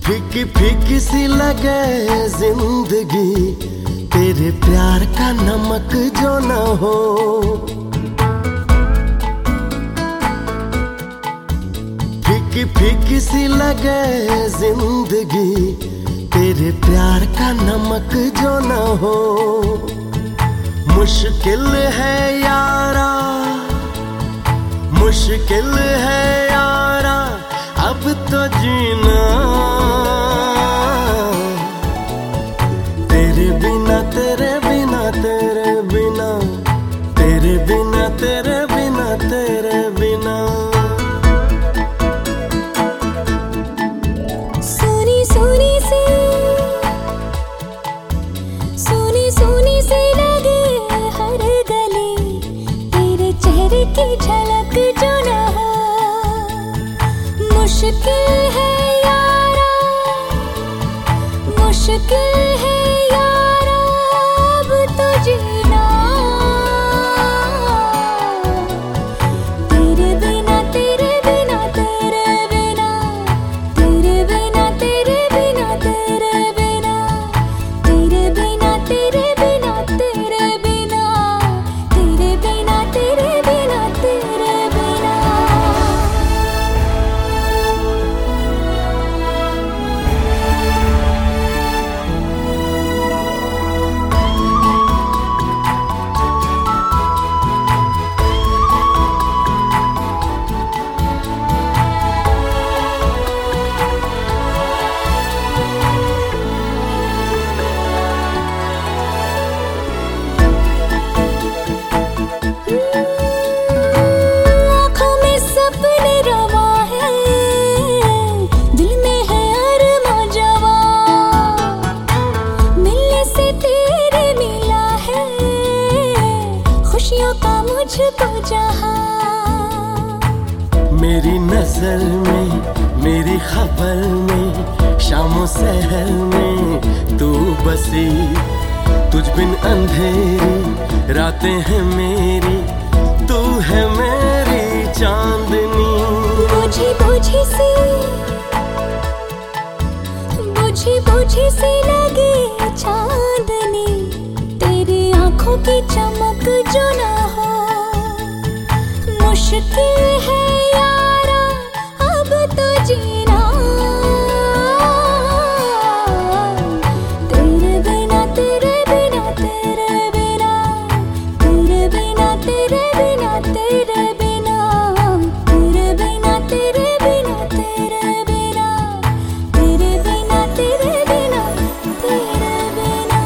फीकी फीकी सी लगे जिंदगी, तेरे प्यार का नमक जो न हो। फीकी फीकी सी लगे जिंदगी, तेरे प्यार का नमक जो न हो। मुश्किल है यारा, मुश्किल है यारा अब तो जीना, तेरे बिना तेरे बिना तेरे बिना, तेरे बिना तेरे बिना तेरे बिना। सोनी सोनी सी, सोनी सोनी सी लगे हर गली, तेरे चेहरे की झलक जो न हो। मुश्किल है यारा, मुश्किल है यारा अब तो जीना, तेरे बिना तेरे बिना तेरे बिना, तेरे बिना तेरे बिना तेरे बिना, तेरे बिना तेरे बिना तेरे बिना, तेरे बिना तेरे बिना तेरे बिना। आँखों में सपने रवा है, दिल में है अरमां जवां, मिलने से तेरे मिला है खुशियों का मुझको जहां। मेरी नजर में, मेरी खबर में, शामों सहर में तू बसी। तुझ बिन अंधेरी रातें हैं मेरी, तू है मेरी चांदनी। बुझी बुझी सी, बुझी बुझी सी लगे चांदनी, तेरी आंखों की चमक जो न हो। मुश्किल है यारा अब तो जीना, तेरे बिना तेरे बिना तेरे बिना, तेरे बिना तेरे बिना तेरे बिना, तेरे बिना तेरे बिना तेरे बिना, तेरे बिना तेरे बिना तेरे बिना।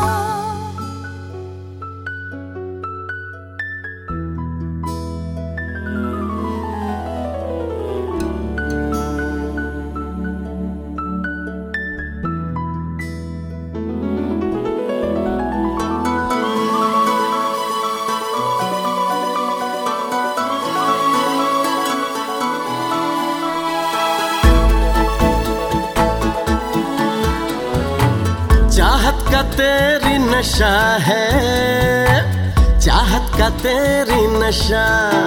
चाहत का तेरी नशा है, चाहत का तेरी नशा,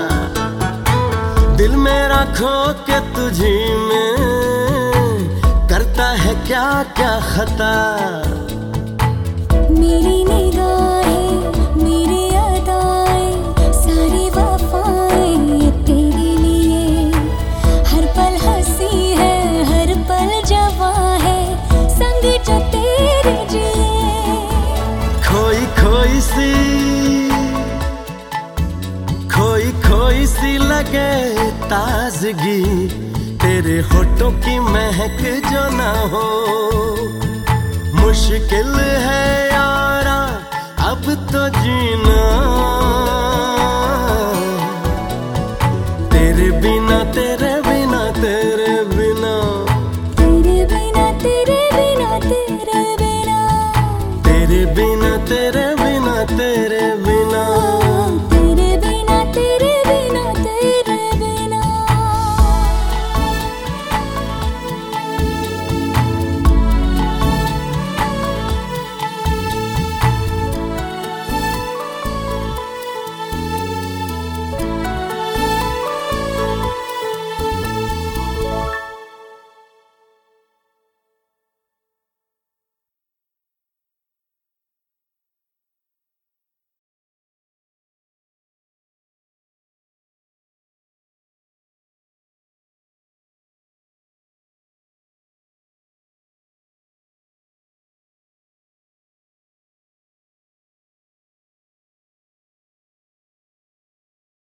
दिल मेरा खो के तुझी में करता है क्या क्या खता। मेरी निगाहें, मेरी अदाएं, सारी वफाएं तेरे लिए, हर पल हंसी है, हर पल जवां है, संग जो तेरे जिए। खोई खोई सी, खोई खोई सी लगे ताजगी, तेरे होठों की महक जो ना हो। मुश्किल है यारा अब तो जीना,